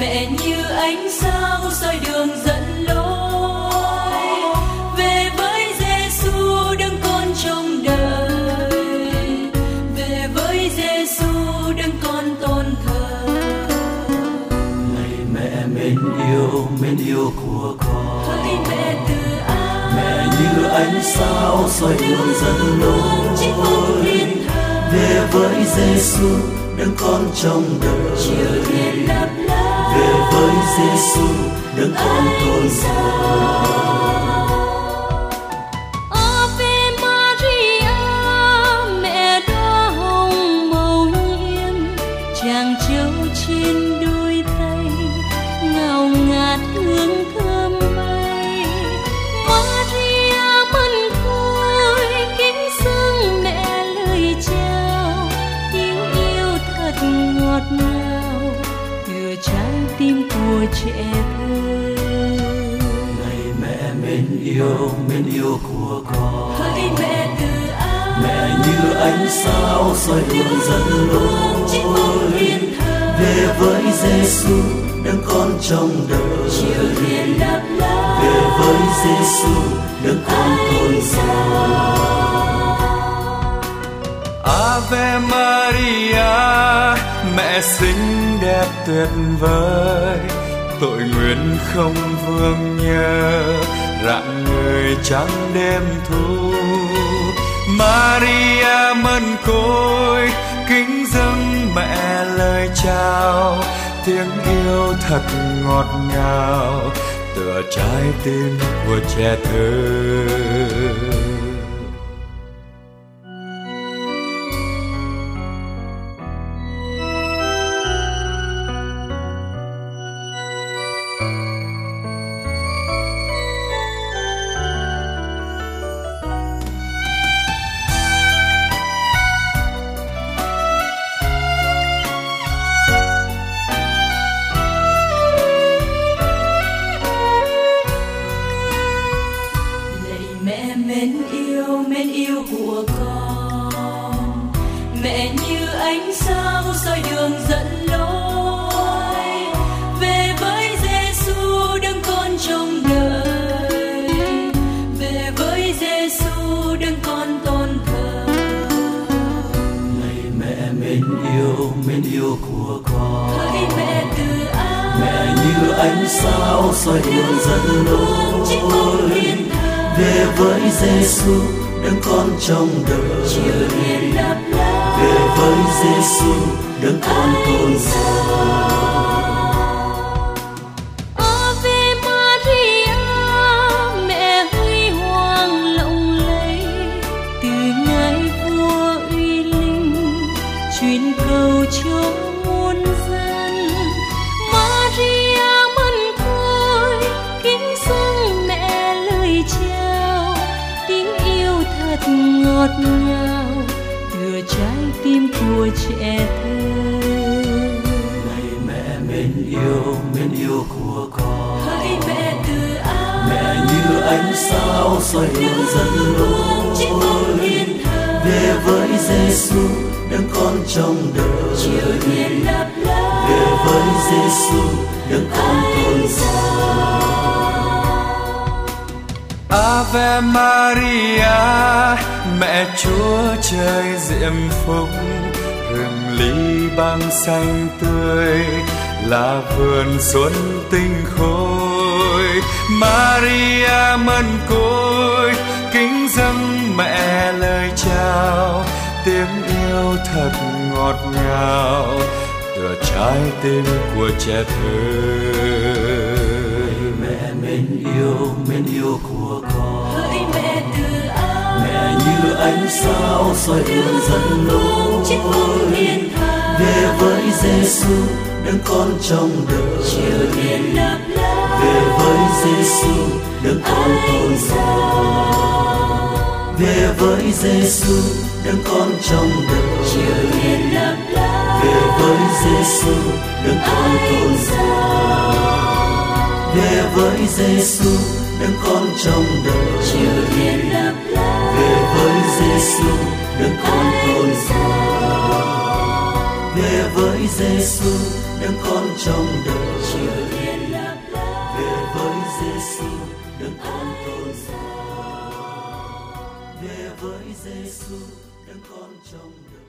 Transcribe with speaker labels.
Speaker 1: Mẹ như ánh sao soi đường dẫn lối, về với Giêsu đấng con trông đợi, về với Giêsu đấng con tôn thờ.
Speaker 2: Này mẹ mến yêu của con,
Speaker 1: Hỡi mẹ từ ái,
Speaker 2: mẹ như ánh sao soi đường dẫn lối, về với Giêsu đấng con trông đợi,
Speaker 1: chiều thiên đáp lá,
Speaker 2: về với Giêsu đấng con tôn thờ.
Speaker 1: Ave Maria, mẹ đóa hồng màu nhiệm, chàng trâu trên đôi tay ngào ngạt hương thơm bay. Maria mân côi kính dâng mẹ lời chào, tiếng yêu thật ngọt ngào từ trái tim của trẻ thơ.
Speaker 2: Này mẹ mến yêu của con,
Speaker 1: Hỡi mẹ từ ái,
Speaker 2: mẹ như ánh sao soi đường dẫn lối, về với Giêsu đấng con trông đợi,
Speaker 1: chiều thiên đáp lá,
Speaker 2: về với Giêsu đấng con tôn thờ.
Speaker 3: Ave Maria, mẹ xinh đẹp tuyệt vời, tội nguyện không vương nhớ, rạng ngời trắng đêm thu. Maria mân côi kính dâng mẹ lời chào, tiếng yêu thật ngọt ngào tựa trái tim của trẻ thơ.
Speaker 1: mến yêu của con, mẹ như ánh sao soi đường dẫn lối, về với Giêsu đấng con trông đợi, về với Giêsu đấng con tôn thờ.
Speaker 2: Này mẹ mến yêu của con,
Speaker 1: Hỡi mẹ từ ái,
Speaker 2: mẹ như ánh sao soi đường dẫn lối, về với Giêsu đấng con trông đợi,
Speaker 1: chiều thiên đáp lá,
Speaker 2: về với Giêsu đấng con tôn thờ.
Speaker 1: Ave Maria, mẹ huy hoàng lộng lẫy, từ ngài vua uy linh truyền cầu cho muôn dân. Maria mân côi kính dâng mẹ lời chào, tiếng yêu thật ngọt ngào tựa trái tim của trẻ thơ.
Speaker 2: Này mẹ mến yêu của con,
Speaker 1: Hỡi mẹ từ ái,
Speaker 2: mẹ như ánh sao soi đường dẫn lối, về với Giêsu đấng con trông đợi,
Speaker 1: chiều thiên đáp lá,
Speaker 2: về với Giêsu đấng con tôn thờ.
Speaker 3: Ave Maria, mẹ Chúa trời diệm phúc, rừng ly băng xanh tươi là vườn xuân tinh khôi. Maria mân côi kính dâng mẹ lời chào, tiếng yêu thật ngọt ngào tựa trái tim của trẻ thơ.
Speaker 2: Mẹ mến yêu của con,
Speaker 1: hỡi mẹ từ ái,
Speaker 2: mẹ như ánh sao soi đường dẫn lối, về với Giêsu đấng con trông đợi,
Speaker 1: chiều thiên đáp lá,
Speaker 2: về với Giêsu đấng con tôn thờ, về với Giêsu đấng con trông đợi,
Speaker 1: chiều thiên đáp lá,
Speaker 2: về với Giêsu đấng con tôn thờ, về với Giêsu đấng con trông đợi,
Speaker 1: chiều thiên đáp lá,
Speaker 2: về với Giêsu đấng con tôn thờ, về với Giêsu đấng con trông đợi. về với Giêsu đấng con tôn thờ, về với Giêsu đấng con trong đời.